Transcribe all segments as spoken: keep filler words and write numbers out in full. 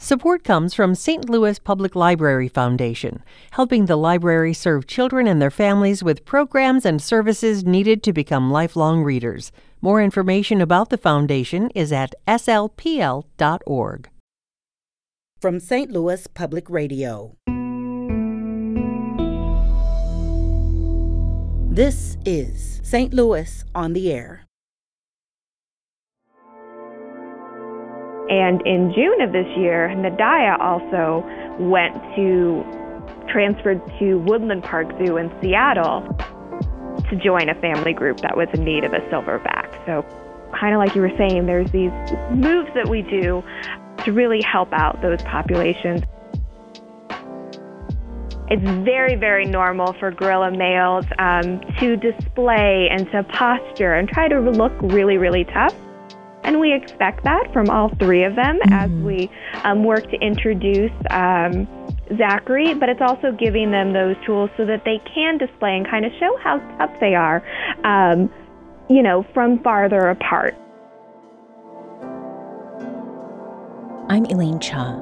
Support comes from Saint Louis Public Library Foundation, helping the library serve children and their families with programs and services needed to become lifelong readers. More information about the foundation is at s l p l dot org. From Saint Louis Public Radio. This is Saint Louis on the Air. And in June of this year, Nadaya also went to, transferred to Woodland Park Zoo in Seattle to join a family group that was in need of a silverback. So kind of like you were saying, there's these moves that we do to really help out those populations. It's very, very normal for gorilla males um, to display and to posture and try to look really, really tough. And we expect that from all three of them mm-hmm. as we um, work to introduce um, Zachary, but it's also giving them those tools so that they can display and kind of show how tough they are, um, you know, from farther apart. I'm Elaine Cha.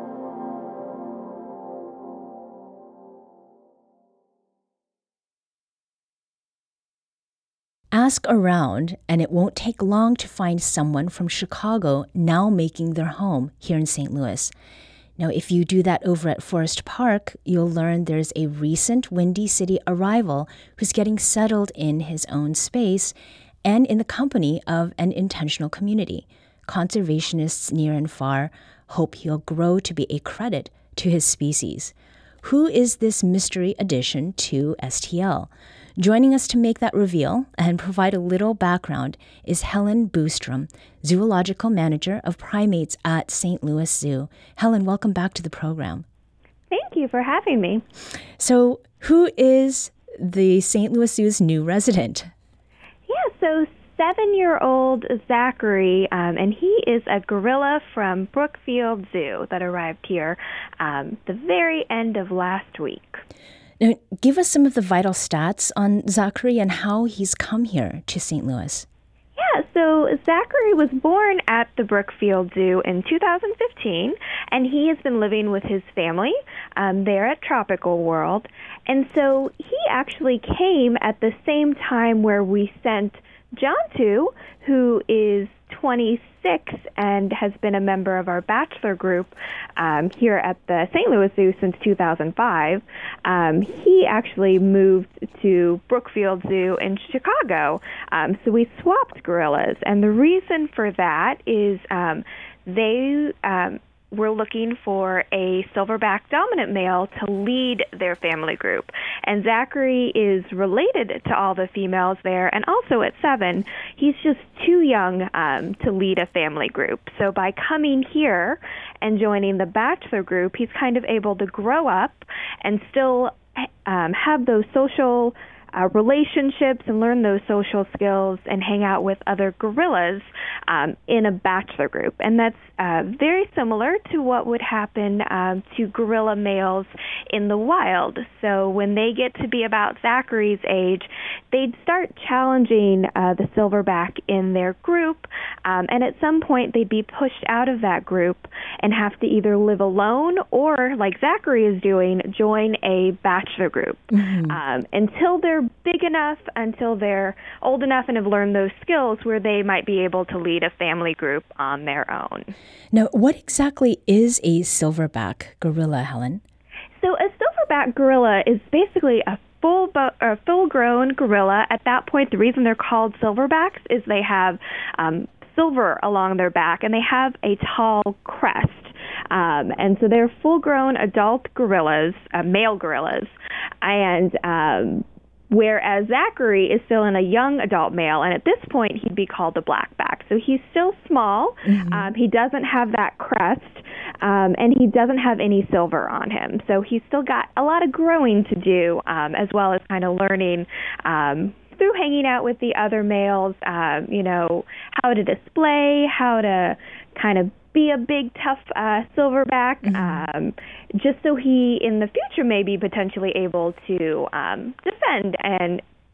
Ask around, and it won't take long to find someone from Chicago now making their home here in Saint Louis. Now, if you do that over at Forest Park, you'll learn there's a recent Windy City arrival who's getting settled in his own space and in the company of an intentional community. Conservationists near and far hope he'll grow to be a credit to his species. Who is this mystery addition to S T L? Joining us to make that reveal and provide a little background is Helen Boostrom, Zoological Manager of Primates at Saint Louis Zoo. Helen, welcome back to the program. Thank you for having me. So, who is the Saint Louis Zoo's new resident? Yeah, so seven-year-old Zachary, um, and he is a gorilla from Brookfield Zoo that arrived here um, the very end of last week. Now, give us some of the vital stats on Zachary and how he's come here to Saint Louis. Yeah, so Zachary was born at the Brookfield Zoo in two thousand fifteen, and he has been living with his family um, there at Tropical World. And so he actually came at the same time where we sent Jontu, who is twenty-six and has been a member of our bachelor group um, here at the Saint Louis Zoo since two thousand five. Um, he actually moved to Brookfield Zoo in Chicago. Um, so we swapped gorillas. And the reason for that is um, they... Um, we're looking for a silverback dominant male to lead their family group. And Zachary is related to all the females there, and also at seven, he's just too young um, to lead a family group. So by coming here and joining the bachelor group, he's kind of able to grow up and still um, have those social Uh, relationships and learn those social skills and hang out with other gorillas um, in a bachelor group. And that's uh, very similar to what would happen um, to gorilla males in the wild. So when they get to be about Zachary's age, they'd start challenging uh, the silverback in their group, um, and at some point they'd be pushed out of that group and have to either live alone or, like Zachary is doing, join a bachelor group. Mm-hmm. Um, until they're big enough, until they're old enough and have learned those skills where they might be able to lead a family group on their own. Now, what exactly is a silverback gorilla, Helen? So a silverback gorilla is basically a full bo- or full-grown gorilla. At that point, the reason they're called silverbacks is they have um, silver along their back, and they have a tall crest. Um, and so they're full-grown adult gorillas, uh, male gorillas, and um, whereas Zachary is still in a young adult male, and at this point he'd be called a blackback. So he's still small. Mm-hmm. Um, he doesn't have that crest, um, and he doesn't have any silver on him. So he's still got a lot of growing to do, um, as well as kind of learning um, through hanging out with the other males, um, you know, how to display, how to kind of be a big, tough uh, silverback, mm-hmm. um, just so he, in the future, may be potentially able to um, defend and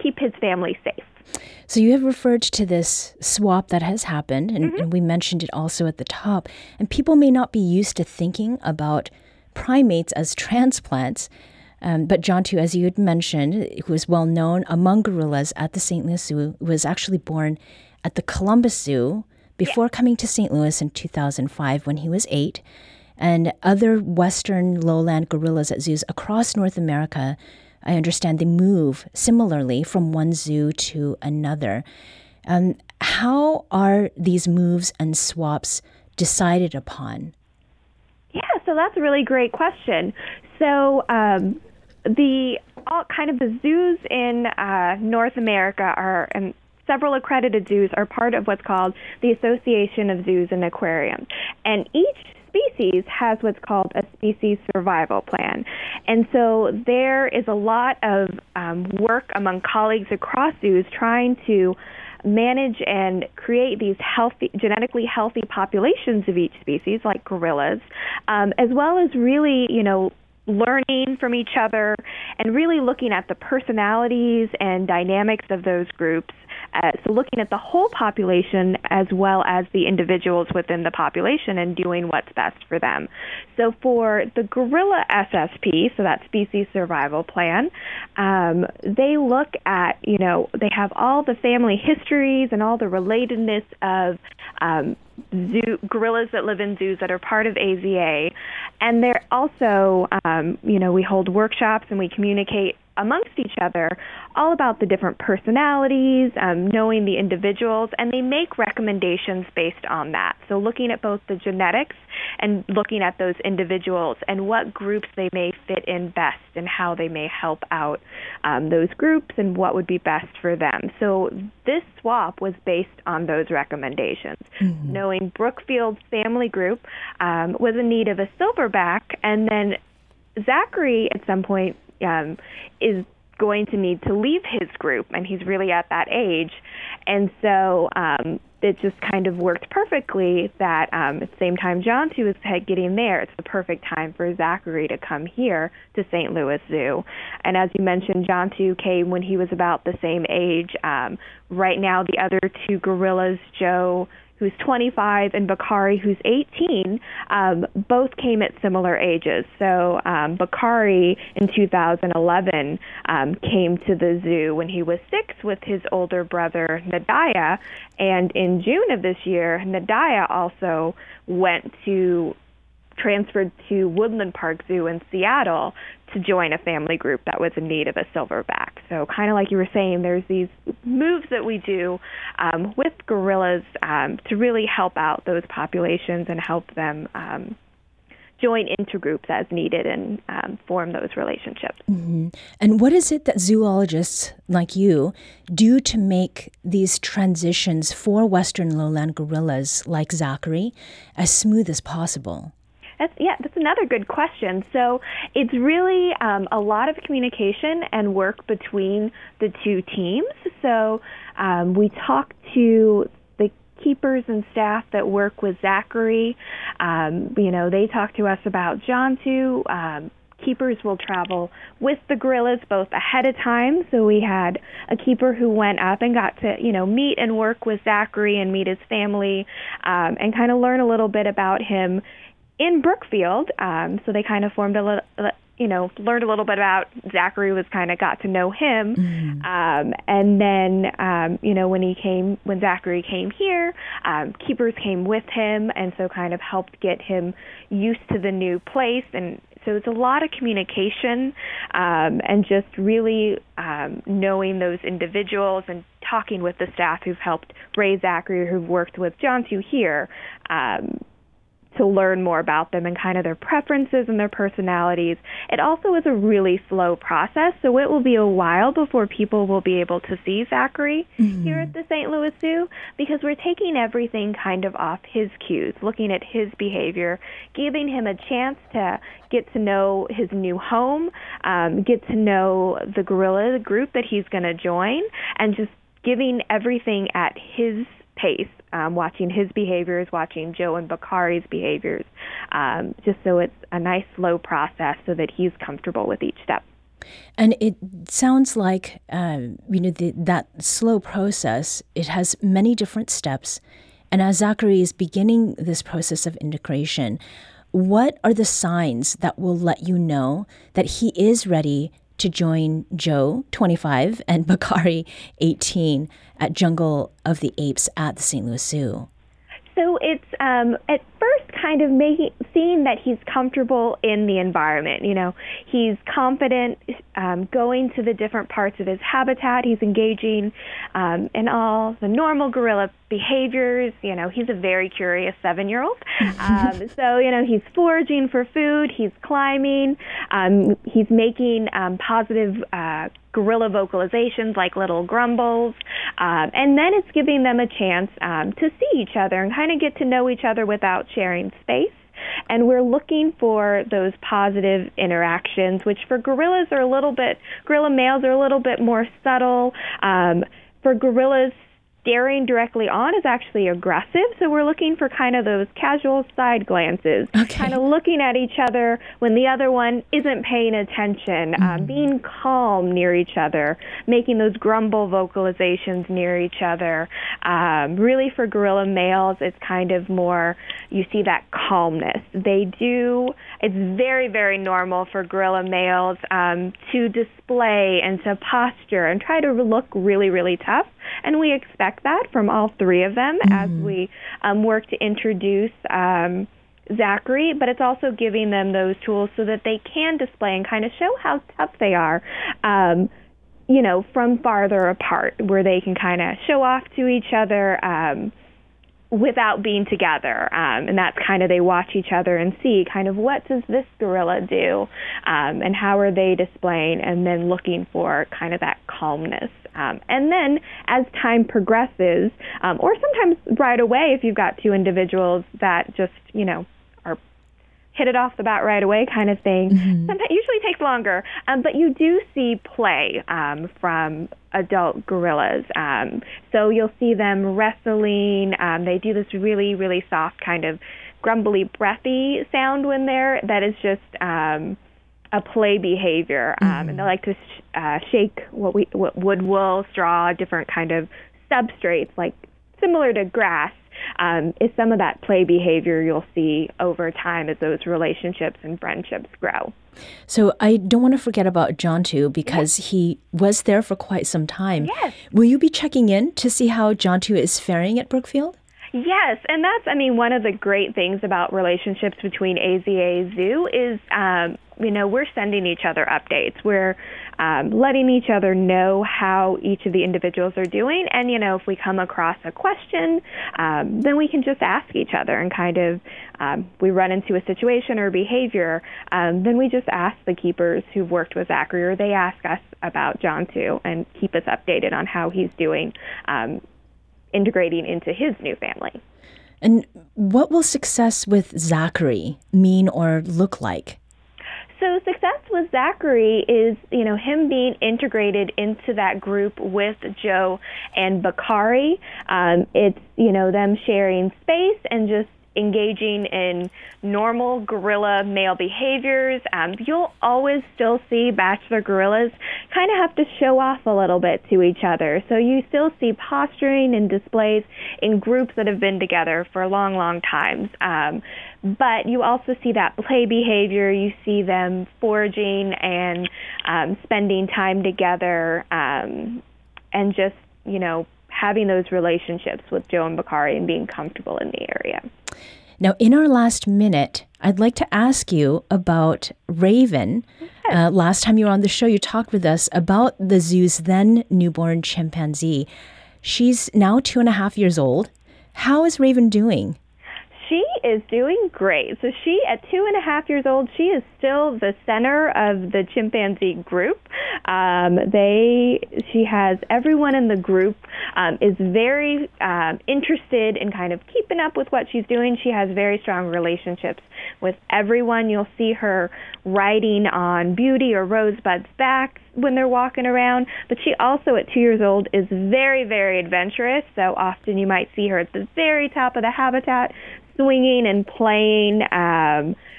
keep his family safe. So you have referred to this swap that has happened, and, Mm-hmm. and we mentioned it also at the top. And people may not be used to thinking about primates as transplants. Um, but Jontu, as you had mentioned, who was well known among gorillas at the Saint Louis Zoo, was actually born at the Columbus Zoo before coming to Saint Louis in two thousand five when he was eight. And other Western lowland gorillas at zoos across North America, I understand they move similarly from one zoo to another. Um, how are these moves and swaps decided upon? Yeah, so that's a really great question. So um, the all kind of the zoos in uh, North America are, and several accredited zoos are part of what's called the Association of Zoos and Aquariums. And each species has what's called a species survival plan. And so there is a lot of um, work among colleagues across zoos trying to manage and create these healthy, genetically healthy populations of each species, like gorillas, um, as well as really, you know, learning from each other and really looking at the personalities and dynamics of those groups. Uh, so looking at the whole population as well as the individuals within the population and doing what's best for them. So for the gorilla S S P, so that species survival plan, um, they look at, you know, they have all the family histories and all the relatedness of um, zoo gorillas that live in zoos that are part of A Z A. And they're also, um, you know, we hold workshops and we communicate amongst each other all about the different personalities, um, knowing the individuals, and they make recommendations based on that. So looking at both the genetics and looking at those individuals and what groups they may fit in best and how they may help out um, those groups and what would be best for them. So this swap was based on those recommendations. Mm-hmm. Knowing Brookfield's family group um, was in need of a silverback, and then Zachary at some point Um, is going to need to leave his group, and he's really at that age. And so um, it just kind of worked perfectly that um, at the same time Jontu was getting there, it's the perfect time for Zachary to come here to Saint Louis Zoo. And as you mentioned, Jontu came when he was about the same age. Um, right now, the other two gorillas, Joe, who's twenty-five, and Bakari, who's eighteen, um, both came at similar ages. So um, Bakari, in two thousand eleven, um, came to the zoo when he was six with his older brother, Nadaya. And in June of this year, Nadaya also went to, transferred to Woodland Park Zoo in Seattle to join a family group that was in need of a silverback. So kind of like you were saying, there's these moves that we do um, with gorillas um, to really help out those populations and help them um, join into groups as needed and um, form those relationships. Mm-hmm. And what is it that zoologists like you do to make these transitions for Western lowland gorillas like Zachary as smooth as possible? That's, yeah, that's another good question. So it's really um, a lot of communication and work between the two teams. So um, we talk to the keepers and staff that work with Zachary. Um, you know, they talk to us about Jontu. Um, keepers will travel with the gorillas both ahead of time. So we had a keeper who went up and got to, you know, meet and work with Zachary and meet his family um, and kind of learn a little bit about him in Brookfield. Um, so they kind of formed a little, you know, learned a little bit about Zachary, was kind of got to know him. Mm-hmm. Um, and then, um, you know, when he came, when Zachary came here, um, keepers came with him and so kind of helped get him used to the new place. And so it's a lot of communication um, and just really um, knowing those individuals and talking with the staff who've helped raise Zachary, who've worked with Jontu here, um, to learn more about them and kind of their preferences and their personalities. It also is a really slow process, so it will be a while before people will be able to see Zachary mm-hmm. here at the Saint Louis Zoo, because we're taking everything kind of off his cues, looking at his behavior, giving him a chance to get to know his new home, um, get to know the gorilla group that he's going to join, and just giving everything at his pace, um, watching his behaviors, watching Joe and Bakari's behaviors, um, just so it's a nice, slow process so that he's comfortable with each step. And it sounds like, uh, you know, the, that slow process, it has many different steps. And as Zachary is beginning this process of integration, what are the signs that will let you know that he is ready to join Joe, twenty-five, and Bakari, eighteen, at Jungle of the Apes at the Saint Louis Zoo? So it's um, at first kind of making seeing that he's comfortable in the environment. You know, he's confident um, going to the different parts of his habitat. He's engaging um, in all the normal gorilla behaviors. You know, he's a very curious seven-year-old. um, so, you know, he's foraging for food. He's climbing. Um, he's making um, positive uh, gorilla vocalizations like little grumbles. Um, and then it's giving them a chance um, to see each other and kind of get to know each other without sharing space. And we're looking for those positive interactions, which for gorillas are a little bit, gorilla males are a little bit more subtle. Um, for gorillas, staring directly on is actually aggressive, so we're looking for kind of those casual side glances, okay. kind of looking at each other when the other one isn't paying attention, mm-hmm. um, being calm near each other, making those grumble vocalizations near each other. Um, really for gorilla males, it's kind of more, you see that calmness. They do, it's very, very normal for gorilla males um, to display and to posture and try to look really, really tough, and we expect that from all three of them mm-hmm. as we um, work to introduce um, Zachary, but it's also giving them those tools so that they can display and kind of show how tough they are, um, you know, from farther apart, where they can kind of show off to each other um, without being together. Um, and that's kind of, they watch each other and see kind of what does this gorilla do um, and how are they displaying, and then looking for kind of that calmness. Um, and then as time progresses, um, or sometimes right away if you've got two individuals that just, you know, are hit it off the bat right away kind of thing, mm-hmm. sometimes usually takes longer. Um, but you do see play um, from adult gorillas. Um, so you'll see them wrestling. Um, they do this really, really soft kind of grumbly, breathy sound when they're, that is just um, a play behavior. Um, mm-hmm. And they like to sh- uh, shake what we what wood, wool, straw, different kind of substrates, like similar to grass. Um, is some of that play behavior you'll see over time as those relationships and friendships grow. So I don't want to forget about John too, because yes. he was there for quite some time. Yes. Will you be checking in to see how John too is faring at Brookfield? Yes, and that's, I mean, one of the great things about relationships between A Z A Zoo is, um, you know, we're sending each other updates. We're um, letting each other know how each of the individuals are doing. And, you know, if we come across a question, um, then we can just ask each other and kind of, um, we run into a situation or behavior, um, then we just ask the keepers who've worked with Zachary, or they ask us about John too, and keep us updated on how he's doing, um, integrating into his new family. And what will success with Zachary mean or look like? So success with Zachary is, you know, him being integrated into that group with Joe and Bakari. Um, it's, you know, them sharing space and just engaging in normal gorilla male behaviors. Um, you'll always still see bachelor gorillas kind of have to show off a little bit to each other. So you still see posturing and displays in groups that have been together for long, long times. Um, but you also see that play behavior. You see them foraging and um, spending time together um, and just, you know, having those relationships with Joe and Bakari and being comfortable in the area. Now, in our last minute, I'd like to ask you about Raven. Yes. Uh, last time you were on the show, you talked with us about the zoo's then newborn chimpanzee. She's now two and a half years old. How is Raven doing? She is doing great. So she, at two and a half years old, she is still the center of the chimpanzee group. Um, they, she has everyone in the group um, is very um, interested in kind of keeping up with what she's doing. She has very strong relationships with everyone. You'll see her riding on Beauty or Rosebud's backs when they're walking around. But she also, at two years old, is very, very adventurous. So often you might see her at the very top of the habitat, swinging and playing. Um,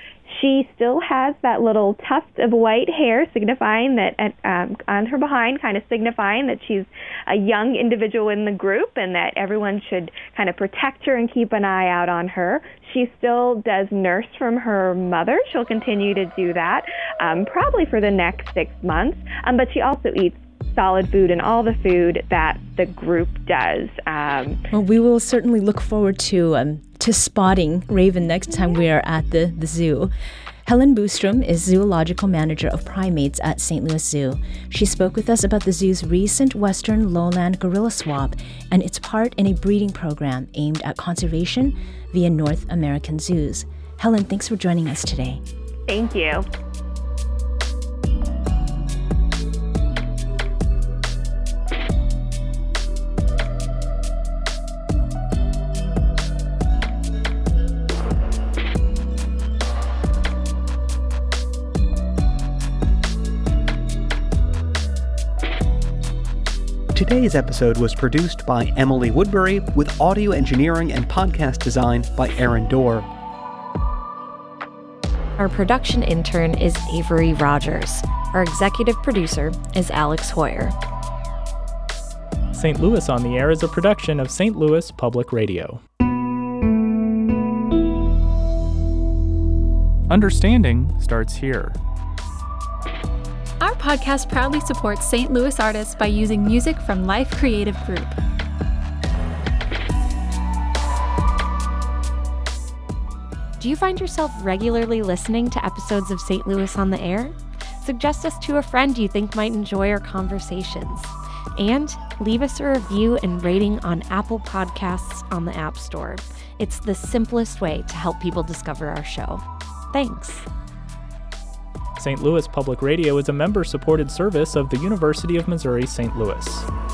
She still has that little tuft of white hair signifying that um, on her behind, kind of signifying that she's a young individual in the group and that everyone should kind of protect her and keep an eye out on her. She still does nurse from her mother. She'll continue to do that um, probably for the next six months, um, but she also eats solid food and all the food that the group does. Um, well, we will certainly look forward to um, to spotting Raven next time we are at the, the zoo. Helen Boostrom is Zoological Manager of Primates at Saint Louis Zoo. She spoke with us about the zoo's recent Western Lowland gorilla swap and its part in a breeding program aimed at conservation via North American zoos. Helen, thanks for joining us today. Thank you. Today's episode was produced by Emily Woodbury with audio engineering and podcast design by Aaron Dorr. Our production intern is Avery Rogers. Our executive producer is Alex Hoyer. Saint Louis on the Air is a production of Saint Louis Public Radio. Understanding starts here. Our podcast proudly supports Saint Louis artists by using music from Life Creative Group. Do you find yourself regularly listening to episodes of Saint Louis on the Air? Suggest us to a friend you think might enjoy our conversations. And leave us a review and rating on Apple Podcasts on the App Store. It's the simplest way to help people discover our show. Thanks. Saint Louis Public Radio is a member-supported service of the University of Missouri Saint Louis.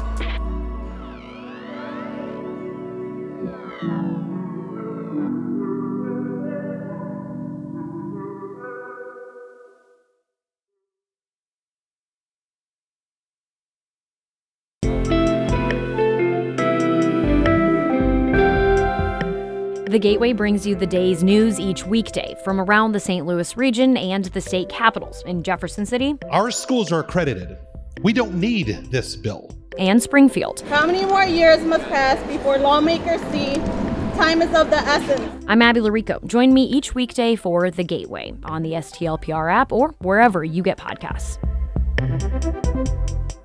The Gateway brings you the day's news each weekday from around the Saint Louis region and the state capitals in Jefferson City. Our schools are accredited. We don't need this bill. And Springfield. How many more years must pass before lawmakers see time is of the essence? I'm Abby Larico. Join me each weekday for The Gateway on the S T L P R app or wherever you get podcasts.